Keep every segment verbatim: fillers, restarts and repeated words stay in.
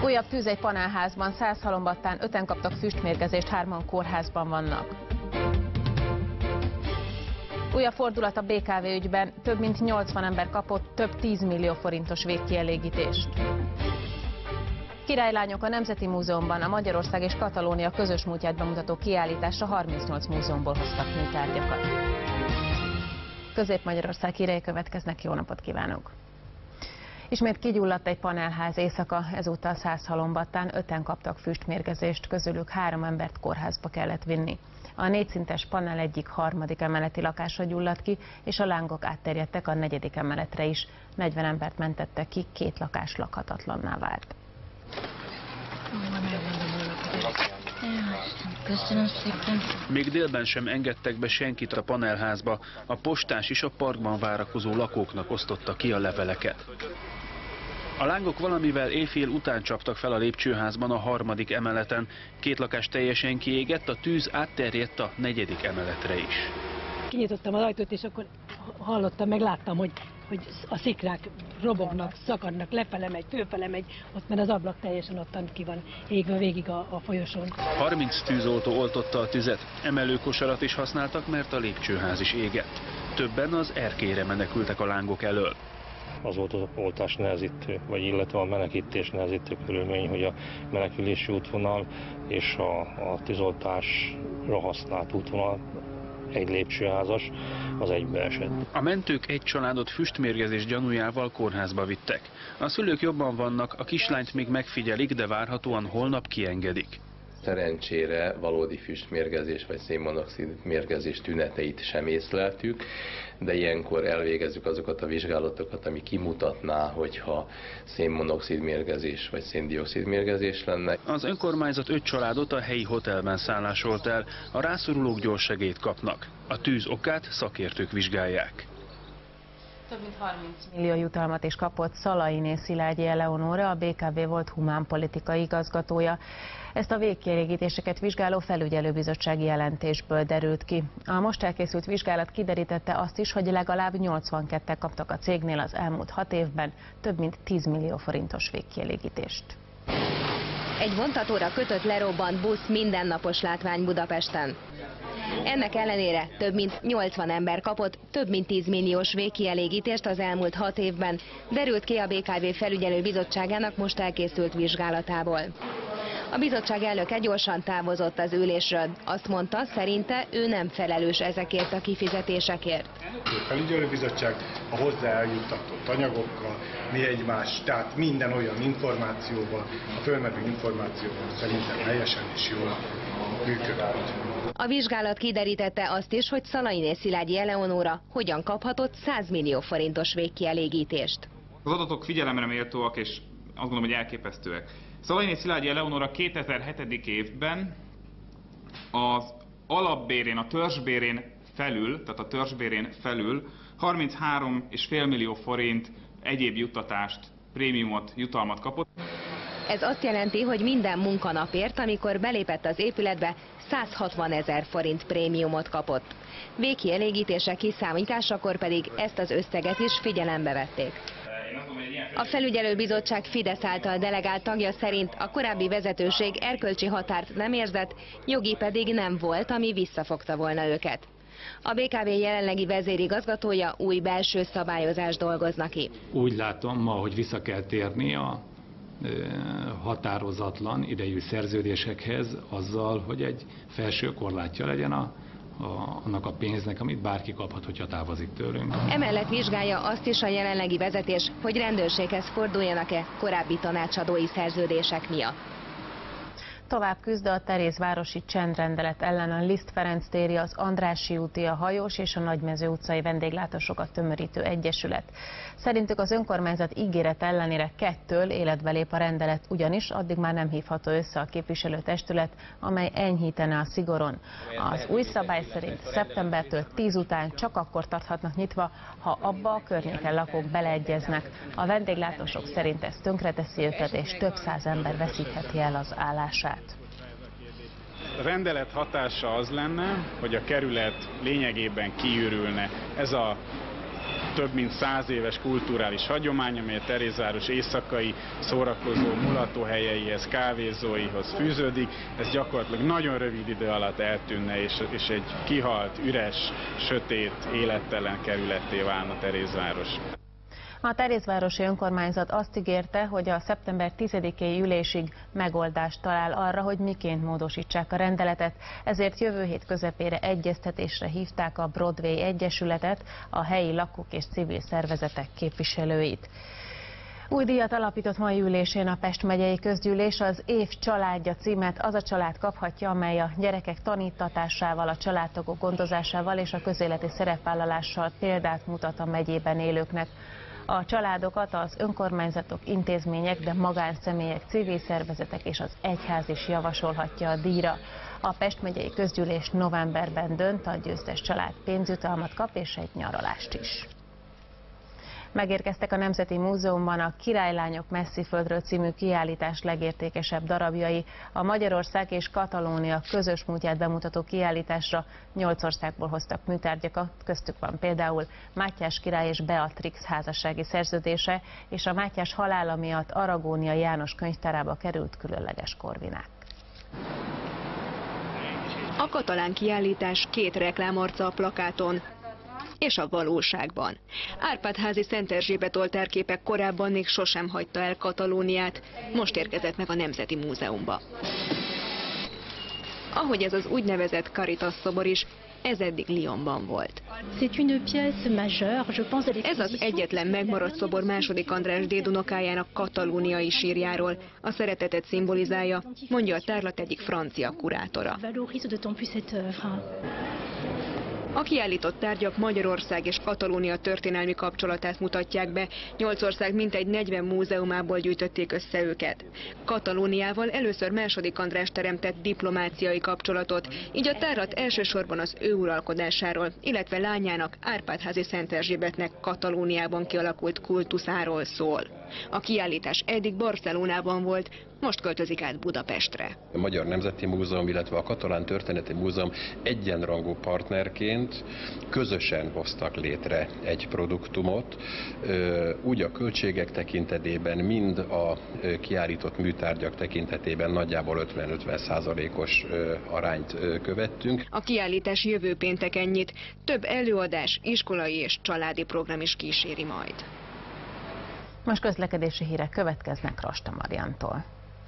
Újabb tűz egy panelházban, Százhalombattán öten kaptak füstmérgezést, hárman kórházban vannak. Újabb fordulat a bé ká vé ügyben, több mint nyolcvan ember kapott több tízmillió forintos végkielégítést. Királylányok a Nemzeti Múzeumban a Magyarország és Katalónia közös múltját bemutató kiállításra harmincnyolc múzeumból hoztak műtárgyakat. Közép-Magyarország hírei következnek, jó napot kívánok! Ismét kigyulladt egy panelház éjszaka, ezúttal Százhalombattán öten kaptak füstmérgezést, közülük három embert kórházba kellett vinni. A négyszintes panel egyik harmadik emeleti lakása gyulladt ki, és a lángok átterjedtek a negyedik emeletre is. negyven embert mentettek ki, két lakás lakhatatlanná vált. Köszönöm szépen. Még délben sem engedtek be senkit a panelházba, a postás is a parkban várakozó lakóknak osztotta ki a leveleket. A lángok valamivel éjfél után csaptak fel a lépcsőházban a harmadik emeleten. Két lakás teljesen kiégett, a tűz átterjedt a negyedik emeletre is. Kinyitottam az ajtót, és akkor hallottam, meg láttam, hogy, hogy a szikrák robognak, szakadnak, lefele megy, fölfele megy, ott mert az ablak teljesen ottan ki van égve végig a, a folyosón. harminc tűzoltó oltotta a tüzet, emelőkosarat is használtak, mert a lépcsőház is égett. Többen az erkélyre menekültek a lángok elől. Az volt az oltás nehezítő, vagy illetve a menekítés nehezítő körülmény, hogy a menekülési útvonal és a, a tűzoltásra használt útvonal, egy lépcsőházas, az egybeesett. A mentők egy családot füstmérgezés gyanújával kórházba vittek. A szülők jobban vannak, a kislányt még megfigyelik, de várhatóan holnap kiengedik. Szerencsére valódi füstmérgezés vagy szénmonoxid mérgezés tüneteit sem észleltük, de ilyenkor elvégezzük azokat a vizsgálatokat, ami kimutatná, hogyha szénmonoxid mérgezés vagy széndioxid mérgezés lenne. Az önkormányzat öt családot a helyi hotelben szállásolt el, a rászorulók gyors segélyt kapnak. A tűz okát szakértők vizsgálják. Több mint harminc millió jutalmat is kapott Szalainé Szilágyi Eleonóra, a bé ká vé volt humánpolitikai igazgatója. Ezt a végkielégítéseket vizsgáló felügyelőbizottsági jelentésből derült ki. A most elkészült vizsgálat kiderítette azt is, hogy legalább nyolcvanketten kaptak a cégnél az elmúlt hat évben több mint tíz millió forintos végkielégítést. Egy vontatóra kötött lerobbant busz mindennapos látvány Budapesten. Ennek ellenére több mint nyolcvan ember kapott több mint tíz milliós végkielégítést az elmúlt hat évben, derült ki a bé ká vé felügyelő bizottságának most elkészült vizsgálatából. A bizottság elnöke gyorsan távozott az ülésről. Azt mondta, szerinte ő nem felelős ezekért a kifizetésekért. A felügyelőbizottság a hozzá eljuttatott anyagokkal, mi egymás, tehát minden olyan információval, a fölmerülő információval szerintem helyesen és jól működött. A vizsgálat kiderítette azt is, hogy Szalainé Szilágyi Eleonóra hogyan kaphatott száz millió forintos végkielégítést. Az adatok figyelemre méltóak, és azt gondolom, hogy elképesztőek. Szalainé Szilágyi Eleonóra kétezer-hetedik évben az alapbérén, a törzsbérén felül, tehát a törzsbérén felül harminchárom egész öt millió forint egyéb juttatást, prémiumot, jutalmat kapott. Ez azt jelenti, hogy minden munkanapért, amikor belépett az épületbe, száz hatvan ezer forint prémiumot kapott. Végkielégítése kiszámításakor pedig ezt az összeget is figyelembe vették. A felügyelőbizottság Fidesz által delegált tagja szerint a korábbi vezetőség erkölcsi határt nem érzett, jogi pedig nem volt, ami visszafogta volna őket. A bé ká vé jelenlegi vezérigazgatója új belső szabályozást dolgozna ki. Úgy látom ma, hogy vissza kell térni a határozatlan idejű szerződésekhez azzal, hogy egy felső korlátja legyen a, a, annak a pénznek, amit bárki kaphat, hogyha távozik tőlünk. Emellett vizsgálja azt is a jelenlegi vezetés, hogy rendőrséghez forduljanak-e korábbi tanácsadói szerződések miatt. Tovább küzd a Terézvárosi csendrendelet ellen a Liszt Ferenc téri, az Andrássy úti, a Hajós és a Nagymező utcai vendéglátósokat tömörítő egyesület. Szerintük az önkormányzat ígéret ellenére kettől életbe lép a rendelet, ugyanis addig már nem hívható össze a képviselőtestület, amely enyhítene a szigoron. Az új szabály szerint szeptembertől tíz után csak akkor tarthatnak nyitva, ha abba a környéken lakók beleegyeznek. A vendéglátósok szerint ez tönkreteszi őket, és több száz ember veszítheti el az állását. A rendelet hatása az lenne, hogy a kerület lényegében kiürülne. Ez a több mint száz éves kulturális hagyomány, amely a Terézváros éjszakai szórakozó mulatóhelyeihez, kávézóihoz fűződik. Ez gyakorlatilag nagyon rövid idő alatt eltűnne, és, és egy kihalt, üres, sötét, élettelen kerületté válna Terézváros. A Terézvárosi önkormányzat azt ígérte, hogy a szeptember tizedikéi ülésig megoldást talál arra, hogy miként módosítsák a rendeletet, ezért jövő hét közepére egyeztetésre hívták a Broadway Egyesületet, a helyi lakók és civil szervezetek képviselőit. Új díjat alapított mai ülésén a Pest megyei közgyűlés. Az év családja címet az a család kaphatja, amely a gyerekek tanítatásával, a családtagok gondozásával és a közéleti szerepvállalással példát mutat a megyében élőknek. A családokat az önkormányzatok, intézmények, de magánszemélyek, civil szervezetek és az egyház is javasolhatja a díjra. A Pest megyei közgyűlés novemberben dönt, a győztes család pénzjutalmat kap és egy nyaralást is. Megérkeztek a Nemzeti Múzeumban a Királylányok Messzi-földről című kiállítás legértékesebb darabjai. A Magyarország és Katalónia közös múltját bemutató kiállításra nyolc országból hoztak műtárgyakat, köztük van például Mátyás király és Beatrix házassági szerződése, és a Mátyás halála miatt Aragónia János könyvtárába került különleges korvinák. A katalán kiállítás két reklámarca a plakáton és a valóságban. Árpád-házi Szent Erzsébet oltárképek korábban még sosem hagyta el Katalóniát, most érkezett meg a Nemzeti Múzeumba. Ahogy ez az úgynevezett Caritas szobor is, ez eddig Lyonban volt. Ez az egyetlen megmaradt szobor második András déd unokájának katalóniai sírjáról. A szeretetet szimbolizálja, mondja a tárlat egyik francia kurátora. A kiállított tárgyak Magyarország és Katalónia történelmi kapcsolatát mutatják be. Nyolc ország mintegy negyven múzeumából gyűjtötték össze őket. Katalóniával először második András teremtett diplomáciai kapcsolatot, így a tárlat elsősorban az ő uralkodásáról, illetve lányának, Árpád-házi Szent Erzsébetnek Katalóniában kialakult kultuszáról szól. A kiállítás eddig Barcelonában volt, most költözik át Budapestre. A Magyar Nemzeti Múzeum, illetve a Katalán Történeti Múzeum egyenrangú partnerként közösen hoztak létre egy produktumot, úgy a költségek tekintetében, mind a kiállított műtárgyak tekintetében nagyjából ötven-ötven százalékos arányt követtünk. A kiállítás jövő pénteken nyit, több előadás, iskolai és családi program is kíséri majd. Most közlekedési hírek következnek Rasta Mariantól.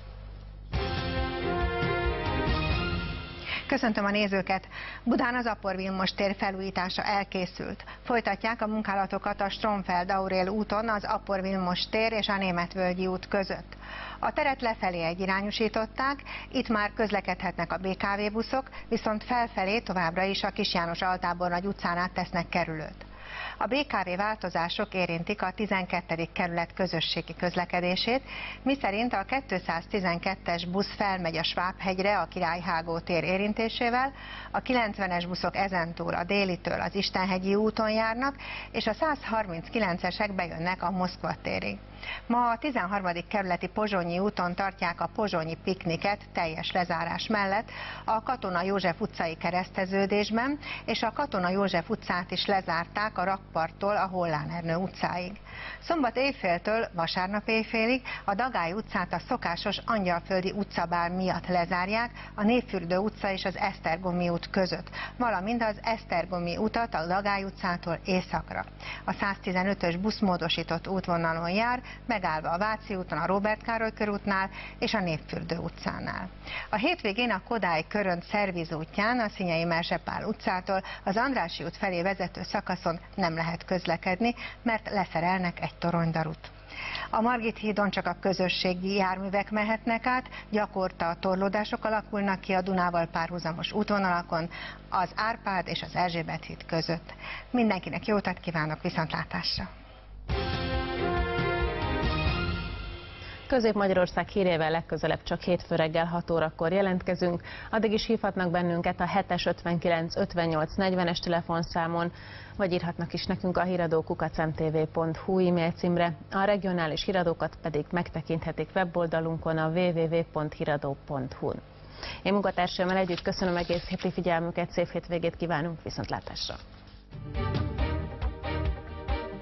Köszöntöm a nézőket! Budán az Appor Vilmos tér felújítása elkészült. Folytatják a munkálatokat a Stromfeld-Aurél úton az Appor Vilmos tér és a Németvölgyi út között. A teret lefelé egyirányosították, itt már közlekedhetnek a bé ká vé buszok, viszont felfelé továbbra is a Kis János Altábornagy utcán át tesznek kerülőt. A bé ká vé változások érintik a tizenkettedik kerület közösségi közlekedését, miszerint a kétszáztizenkettes busz felmegy a Svábhegyre a Királyhágó tér érintésével, a kilencvenes buszok ezentúl a Délitől az Istenhegyi úton járnak, és a százharminckilencesek bejönnek a Moszkva térig. Ma a tizenharmadik kerületi Pozsonyi úton tartják a pozsonyi pikniket teljes lezárás mellett a Katona József utcai kereszteződésben, és a Katona József utcát is lezárták a rakparttól a Hollán Ernő utcáig. Szombat éjféltől vasárnap éjfélig a Dagály utcát a szokásos Angyalföldi utcabál miatt lezárják a Népfürdő utca és az Esztergomi út között, valamint az Esztergomi utat a Dagály utcától északra. A száztizenötös buszmódosított útvonalon jár, megállva a Váci úton, a Róbert Károly körútnál és a Népfürdő utcánál. A hétvégén a Kodály Körönt szerviz útján, a Szinyei Merzsepál utcától az Andrássy út felé vezető szakaszon nem lehet közlekedni, mert leszerelnek egy toronydarut. A Margit hídon csak a közösségi járművek mehetnek át, gyakorta torlódások alakulnak ki a Dunával párhuzamos útvonalakon, az Árpád és az Erzsébet híd között. Mindenkinek jó utat kívánok, viszontlátásra! Közép-Magyarország hírével legközelebb csak hétfő reggel hat órakor jelentkezünk. Addig is hívhatnak bennünket a hetes ötvenkilenc ötvennyolc negyvenes telefonszámon, vagy írhatnak is nekünk a híradó kukac em té vé pont hu e-mail címre. A regionális híradókat pedig megtekinthetik weboldalunkon a double-u double-u double-u pont híradó pont hu-n. Én munkatársaimmal együtt köszönöm egész héti figyelmüket, szép hétvégét kívánunk, viszontlátásra!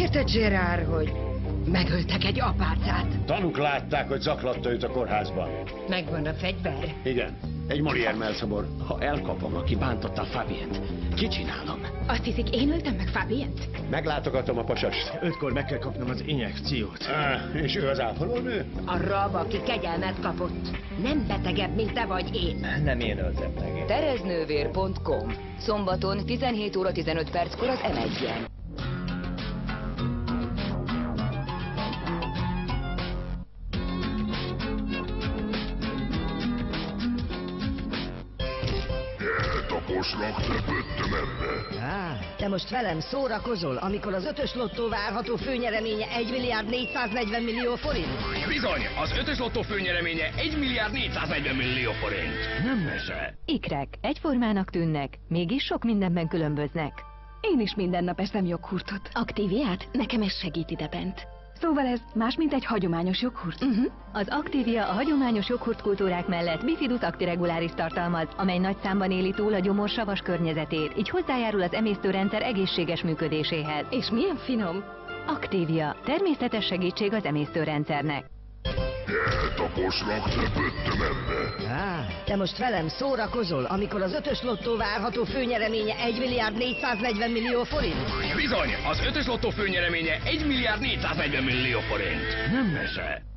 Érted, Gerard, hogy megöltek egy apácát? Tanúk látták, hogy zaklatta őt a kórházban. Megvan a fegyver? Igen, egy Molière melszabor. Ha elkapom, aki bántotta a Fabient, kicsinálom. Azt hiszik, én öltem meg Fabient? Meglátogatom a pasast. Ötkor meg kell kapnom az injekciót. Ah, és ő az ápolónő? A rab, aki kegyelmet kapott. Nem betegebb, mint te vagy én. Nem én öltem meg. tereznővér pont com. Szombaton tizenhét óra tizenöt perckor az em egyen. Taposlak, lepődtem ebbe. Á, te most velem szórakozol, amikor az ötös lottó várható főnyereménye egy milliárd négyszáznegyven millió forint? Bizony, az ötös lottó főnyereménye egy milliárd négyszáznegyven millió forint. Nem mese. Ikrek egyformának tűnnek, mégis sok mindenben különböznek. Én is minden nap eszem joghurtot. Aktíviát? Nekem ez segít idebent. Szóval ez más, mint egy hagyományos joghurt? Uh-huh. Az Activia a hagyományos joghurtkultúrák mellett bifidus actiregularis tartalmaz, amely nagy számban éli túl a gyomor savas környezetét, így hozzájárul az emésztőrendszer egészséges működéséhez. És milyen finom! Activia, természetes segítség az emésztőrendszernek. Taposlak, lepődtem ebbe. Á, te most velem szórakozol, amikor az ötös lottó várható főnyereménye egy milliárd négyszáznegyven millió forint? Bizony, az ötös lottó főnyereménye egy milliárd négyszáznegyven millió forint. Nem mese.